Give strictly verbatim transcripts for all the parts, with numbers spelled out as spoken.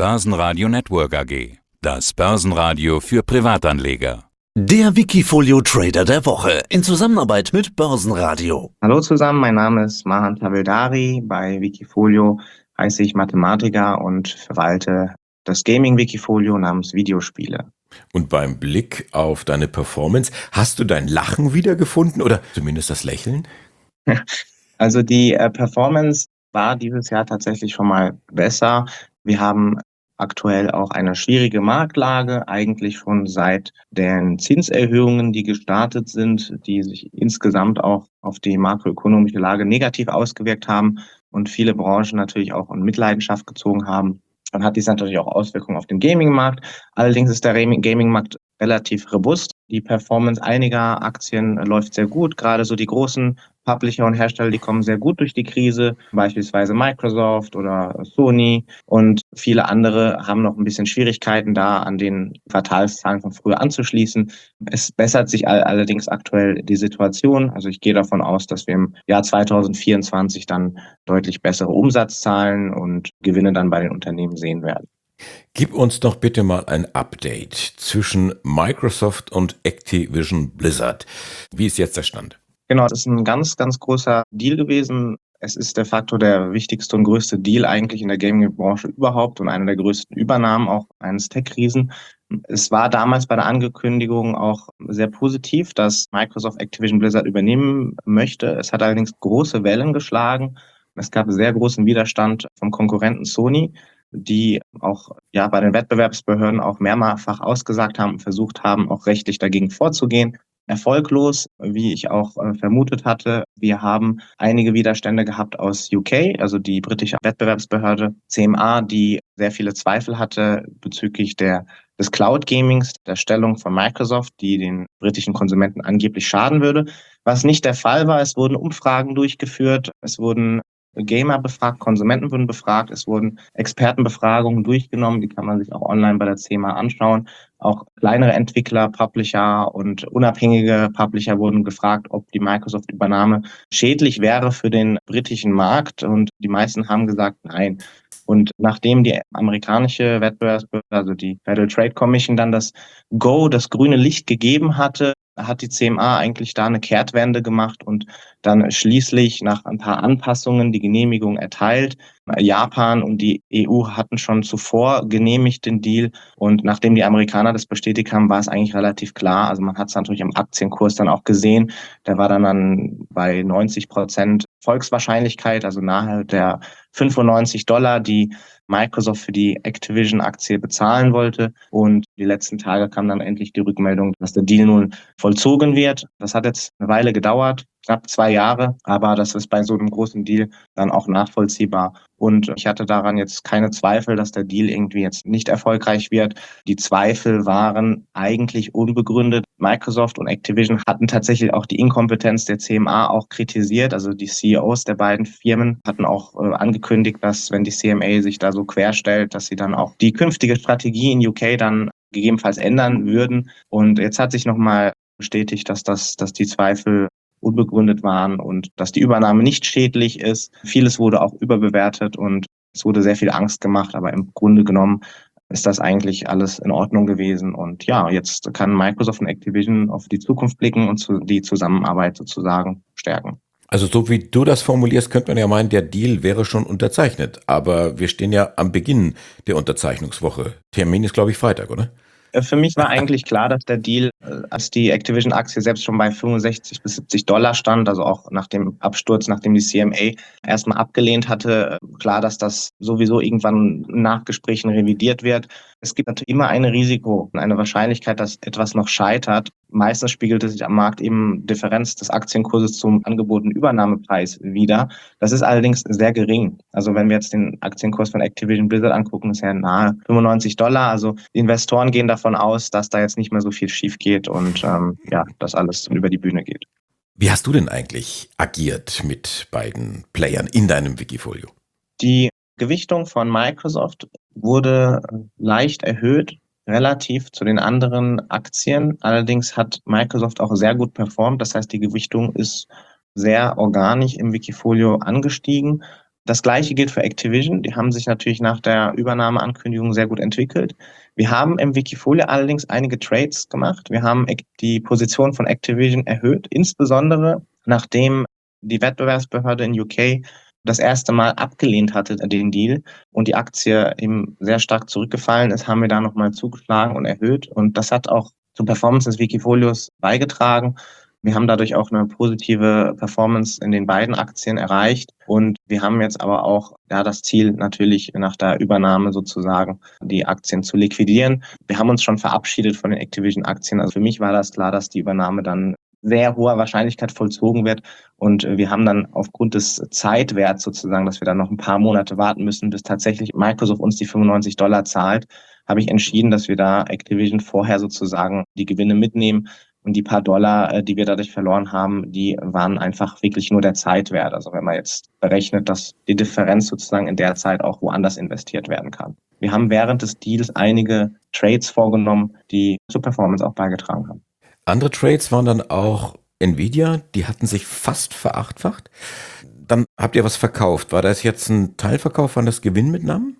Börsenradio Network A G. Das Börsenradio für Privatanleger. Der Wikifolio Trader der Woche in Zusammenarbeit mit Börsenradio. Hallo zusammen, mein Name ist Mahan Tavildari. Bei Wikifolio heiße ich Mathematiker und verwalte das Gaming-Wikifolio namens Videospiele. Und beim Blick auf deine Performance, hast du dein Lachen wiedergefunden oder zumindest das Lächeln? Also die äh, Performance war dieses Jahr tatsächlich schon mal besser. Wir haben aktuell auch eine schwierige Marktlage, eigentlich schon seit den Zinserhöhungen, die gestartet sind, die sich insgesamt auch auf die makroökonomische Lage negativ ausgewirkt haben und viele Branchen natürlich auch in Mitleidenschaft gezogen haben. Dann hat dies natürlich auch Auswirkungen auf den Gaming-Markt. Allerdings ist der Gaming-Markt relativ robust. Die Performance einiger Aktien läuft sehr gut. Gerade so die großen Publisher und Hersteller, die kommen sehr gut durch die Krise, beispielsweise Microsoft oder Sony, und viele andere haben noch ein bisschen Schwierigkeiten, da an den Quartalszahlen von früher anzuschließen. Es bessert sich all- allerdings aktuell die Situation. Also ich gehe davon aus, dass wir im Jahr zwanzig vierundzwanzig dann deutlich bessere Umsatzzahlen und Gewinne dann bei den Unternehmen sehen werden. Gib uns doch bitte mal ein Update zwischen Microsoft und Activision Blizzard. Wie ist jetzt der Stand? Genau, das ist ein ganz, ganz großer Deal gewesen. Es ist de facto der wichtigste und größte Deal eigentlich in der Gaming-Branche überhaupt und eine der größten Übernahmen auch eines Tech-Riesen. Es war damals bei der Ankündigung auch sehr positiv, dass Microsoft Activision Blizzard übernehmen möchte. Es hat allerdings große Wellen geschlagen. Es gab sehr großen Widerstand vom Konkurrenten Sony, die auch ja bei den Wettbewerbsbehörden auch mehrfach ausgesagt haben und versucht haben, auch rechtlich dagegen vorzugehen. Erfolglos, wie ich auch äh, vermutet hatte. Wir haben einige Widerstände gehabt aus U K, also die britische Wettbewerbsbehörde C M A, die sehr viele Zweifel hatte bezüglich der des Cloud Gamings, der Stellung von Microsoft, die den britischen Konsumenten angeblich schaden würde. Was nicht der Fall war, es wurden Umfragen durchgeführt, es wurden Gamer befragt, Konsumenten wurden befragt, es wurden Expertenbefragungen durchgenommen, die kann man sich auch online bei der C M A anschauen. Auch kleinere Entwickler, Publisher und unabhängige Publisher wurden gefragt, ob die Microsoft-Übernahme schädlich wäre für den britischen Markt, und die meisten haben gesagt, nein. Und nachdem die amerikanische Wettbewerbsbehörde, also die Federal Trade Commission, dann das Go, das grüne Licht gegeben hatte, hat die C M A eigentlich da eine Kehrtwende gemacht und dann schließlich nach ein paar Anpassungen die Genehmigung erteilt. Japan und die E U hatten schon zuvor genehmigt den Deal, und nachdem die Amerikaner das bestätigt haben, war es eigentlich relativ klar. Also man hat es natürlich am Aktienkurs dann auch gesehen. Der war dann, dann bei neunzig Prozent Volkswahrscheinlichkeit, also nahe der fünfundneunzig Dollar, die Microsoft für die Activision-Aktie bezahlen wollte. Und die letzten Tage kam dann endlich die Rückmeldung, dass der Deal nun vollzogen wird. Das hat jetzt eine Weile gedauert, knapp zwei Jahre, aber das ist bei so einem großen Deal dann auch nachvollziehbar. Und ich hatte daran jetzt keine Zweifel, dass der Deal irgendwie jetzt nicht erfolgreich wird. Die Zweifel waren eigentlich unbegründet. Microsoft und Activision hatten tatsächlich auch die Inkompetenz der C M A auch kritisiert. Also die C E Os der beiden Firmen hatten auch äh, angekündigt, dass wenn die C M A sich da so querstellt, dass sie dann auch die künftige Strategie in U K dann gegebenenfalls ändern würden. Und jetzt hat sich nochmal bestätigt, dass das, dass die Zweifel unbegründet waren und dass die Übernahme nicht schädlich ist. Vieles wurde auch überbewertet und es wurde sehr viel Angst gemacht, aber im Grunde genommen ist das eigentlich alles in Ordnung gewesen. Und ja, jetzt kann Microsoft und Activision auf die Zukunft blicken und zu, die Zusammenarbeit sozusagen stärken. Also so wie du das formulierst, könnte man ja meinen, der Deal wäre schon unterzeichnet. Aber wir stehen ja am Beginn der Unterzeichnungswoche. Termin ist, glaube ich, Freitag, oder? Für mich war eigentlich klar, dass der Deal, als die Activision-Aktie selbst schon bei fünfundsechzig bis siebzig Dollar stand, also auch nach dem Absturz, nachdem die C M A erstmal abgelehnt hatte, klar, dass das sowieso irgendwann nach Gesprächen revidiert wird. Es gibt natürlich immer ein Risiko und eine Wahrscheinlichkeit, dass etwas noch scheitert. Meistens spiegelte sich am Markt eben Differenz des Aktienkurses zum angebotenen Übernahmepreis wider. Das ist allerdings sehr gering. Also wenn wir jetzt den Aktienkurs von Activision Blizzard angucken, ist ja nahe fünfundneunzig Dollar. Also die Investoren gehen davon aus, dass da jetzt nicht mehr so viel schief geht und ähm, ja, dass alles über die Bühne geht. Wie hast du denn eigentlich agiert mit beiden Playern in deinem Wikifolio? Die Gewichtung von Microsoft wurde leicht erhöht relativ zu den anderen Aktien. Allerdings hat Microsoft auch sehr gut performt. Das heißt, die Gewichtung ist sehr organisch im Wikifolio angestiegen. Das Gleiche gilt für Activision. Die haben sich natürlich nach der Übernahmeankündigung sehr gut entwickelt. Wir haben im Wikifolio allerdings einige Trades gemacht. Wir haben die Position von Activision erhöht, insbesondere nachdem die Wettbewerbsbehörde in U K das erste Mal abgelehnt hatte, den Deal, und die Aktie eben sehr stark zurückgefallen ist, haben wir da nochmal zugeschlagen und erhöht. Und das hat auch zur Performance des Wikifolios beigetragen. Wir haben dadurch auch eine positive Performance in den beiden Aktien erreicht. Und wir haben jetzt aber auch ja, das Ziel, natürlich nach der Übernahme sozusagen die Aktien zu liquidieren. Wir haben uns schon verabschiedet von den Activision-Aktien. Also für mich war das klar, dass die Übernahme dann sehr hoher Wahrscheinlichkeit vollzogen wird. Und wir haben dann aufgrund des Zeitwerts sozusagen, dass wir dann noch ein paar Monate warten müssen, bis tatsächlich Microsoft uns die fünfundneunzig Dollar zahlt, habe ich entschieden, dass wir da Activision vorher sozusagen die Gewinne mitnehmen. Und die paar Dollar, die wir dadurch verloren haben, die waren einfach wirklich nur der Zeitwert. Also wenn man jetzt berechnet, dass die Differenz sozusagen in der Zeit auch woanders investiert werden kann. Wir haben während des Deals einige Trades vorgenommen, die zur Performance auch beigetragen haben. Andere Trades waren dann auch Nvidia, die hatten sich fast verachtfacht. Dann habt ihr was verkauft. War das jetzt ein Teilverkauf, waren das Gewinnmitnahmen?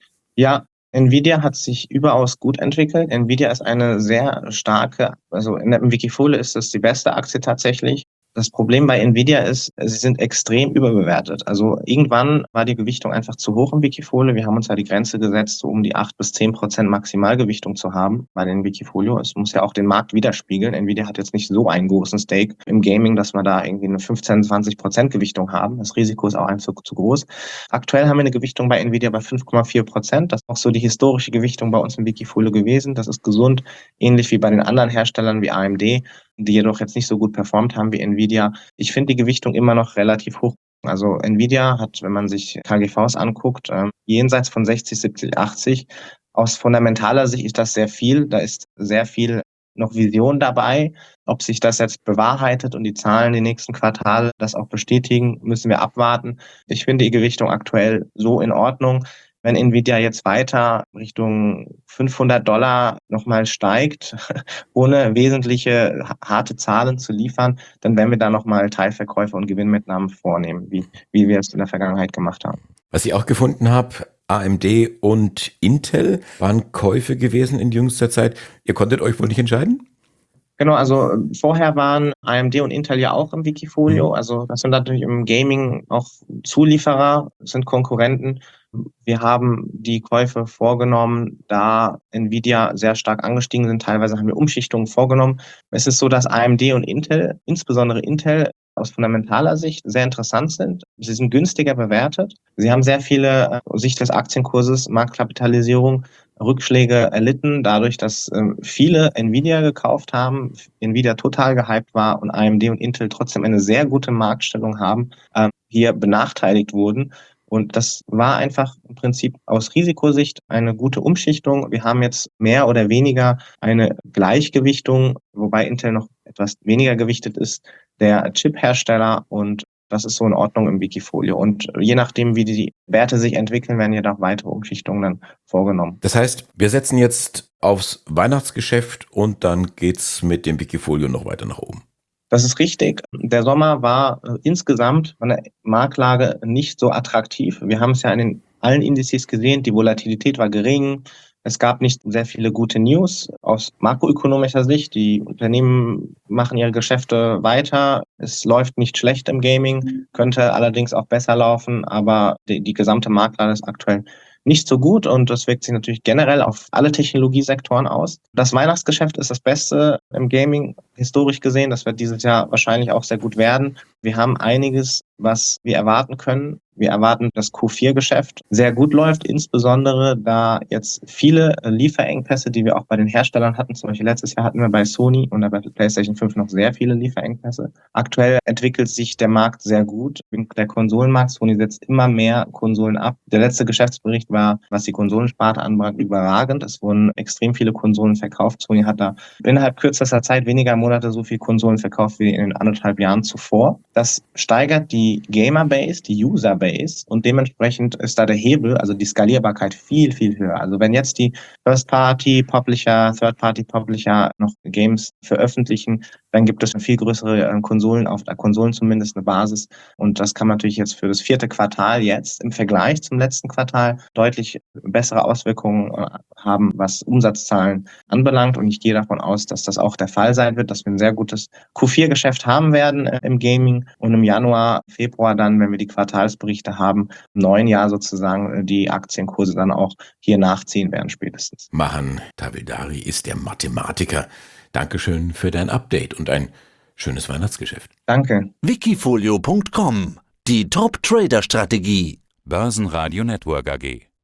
Ja, Nvidia hat sich überaus gut entwickelt. Nvidia ist eine sehr starke, also in der Wikifolio ist das die beste Aktie tatsächlich. Das Problem bei Nvidia ist, sie sind extrem überbewertet. Also irgendwann war die Gewichtung einfach zu hoch im Wikifolio. Wir haben uns ja die Grenze gesetzt, so um die acht bis zehn Prozent Maximalgewichtung zu haben bei den Wikifolio. Es muss ja auch den Markt widerspiegeln. Nvidia hat jetzt nicht so einen großen Stake im Gaming, dass wir da irgendwie eine fünfzehn, zwanzig Prozent Gewichtung haben. Das Risiko ist auch einfach zu groß. Aktuell haben wir eine Gewichtung bei Nvidia bei fünf Komma vier Prozent. Das ist auch so die historische Gewichtung bei uns im Wikifolio gewesen. Das ist gesund, ähnlich wie bei den anderen Herstellern wie A M D, die jedoch jetzt nicht so gut performt haben wie Nvidia. Ich finde die Gewichtung immer noch relativ hoch. Also Nvidia hat, wenn man sich K G Vs anguckt, äh, jenseits von sechzig, siebzig, achtzig. Aus fundamentaler Sicht ist das sehr viel. Da ist sehr viel noch Vision dabei. Ob sich das jetzt bewahrheitet und die Zahlen die nächsten Quartale das auch bestätigen, müssen wir abwarten. Ich finde die Gewichtung aktuell so in Ordnung. Wenn Nvidia jetzt weiter Richtung fünfhundert Dollar nochmal steigt, ohne wesentliche harte Zahlen zu liefern, dann werden wir da nochmal Teilverkäufe und Gewinnmitnahmen vornehmen, wie, wie wir es in der Vergangenheit gemacht haben. Was ich auch gefunden habe, A M D und Intel waren Käufe gewesen in jüngster Zeit. Ihr konntet euch wohl nicht entscheiden? Genau, also vorher waren A M D und Intel ja auch im Wikifolio. Also das sind natürlich im Gaming auch Zulieferer, sind Konkurrenten. Wir haben die Käufe vorgenommen, da Nvidia sehr stark angestiegen sind. Teilweise haben wir Umschichtungen vorgenommen. Es ist so, dass A M D und Intel, insbesondere Intel, aus fundamentaler Sicht sehr interessant sind. Sie sind günstiger bewertet. Sie haben sehr viele, aus Sicht des Aktienkurses, Marktkapitalisierung, Rückschläge erlitten, dadurch, dass ähm, viele Nvidia gekauft haben, Nvidia total gehypt war und A M D und Intel trotzdem eine sehr gute Marktstellung haben, ähm, hier benachteiligt wurden. Und das war einfach im Prinzip aus Risikosicht eine gute Umschichtung. Wir haben jetzt mehr oder weniger eine Gleichgewichtung, wobei Intel noch etwas weniger gewichtet ist, der Chip-Hersteller, und das ist so in Ordnung im Wikifolio. Und je nachdem, wie die Werte sich entwickeln, werden jedoch weitere Umschichtungen dann vorgenommen. Das heißt, wir setzen jetzt aufs Weihnachtsgeschäft und dann geht's mit dem Wikifolio noch weiter nach oben. Das ist richtig. Der Sommer war äh, insgesamt von der Marktlage nicht so attraktiv. Wir haben es ja in den allen Indizes gesehen, die Volatilität war gering. Es gab nicht sehr viele gute News aus makroökonomischer Sicht. Die Unternehmen machen ihre Geschäfte weiter. Es läuft nicht schlecht im Gaming, könnte allerdings auch besser laufen, aber die, die gesamte Marktlage ist aktuell nicht so gut und das wirkt sich natürlich generell auf alle Technologiesektoren aus. Das Weihnachtsgeschäft ist das Beste im Gaming historisch gesehen. Das wird dieses Jahr wahrscheinlich auch sehr gut werden. Wir haben einiges, was wir erwarten können. Wir erwarten, dass Q vier Geschäft sehr gut läuft, insbesondere da jetzt viele Lieferengpässe, die wir auch bei den Herstellern hatten, zum Beispiel letztes Jahr hatten wir bei Sony und bei PlayStation fünf noch sehr viele Lieferengpässe. Aktuell entwickelt sich der Markt sehr gut. Der Konsolenmarkt, Sony setzt immer mehr Konsolen ab. Der letzte Geschäftsbericht war, was die Konsolensparte anbelangt, überragend. Es wurden extrem viele Konsolen verkauft. Sony hat da innerhalb kürzester Zeit weniger Monate so viele Konsolen verkauft wie in den anderthalb Jahren zuvor. Das steigert die Gamer-Base, die User-Base und dementsprechend ist da der Hebel, also die Skalierbarkeit viel, viel höher. Also wenn jetzt die First-Party-Publisher, Third-Party-Publisher noch Games veröffentlichen, dann gibt es eine viel größere äh, Konsolen, auf der Konsolen zumindest eine Basis. Und das kann natürlich jetzt für das vierte Quartal jetzt im Vergleich zum letzten Quartal deutlich bessere Auswirkungen äh, haben, was Umsatzzahlen anbelangt. Und ich gehe davon aus, dass das auch der Fall sein wird, dass wir ein sehr gutes Q vier Geschäft haben werden äh, im Gaming und im Januar, Februar dann, wenn wir die Quartalsberichte haben, im neuen Jahr sozusagen äh, die Aktienkurse dann auch hier nachziehen werden spätestens. Mahan Tavildari ist der Mathematiker. Dankeschön für dein Update und ein schönes Weihnachtsgeschäft. Danke. Wikifolio punkt com, die Top-Trader-Strategie. Börsenradio Network A G.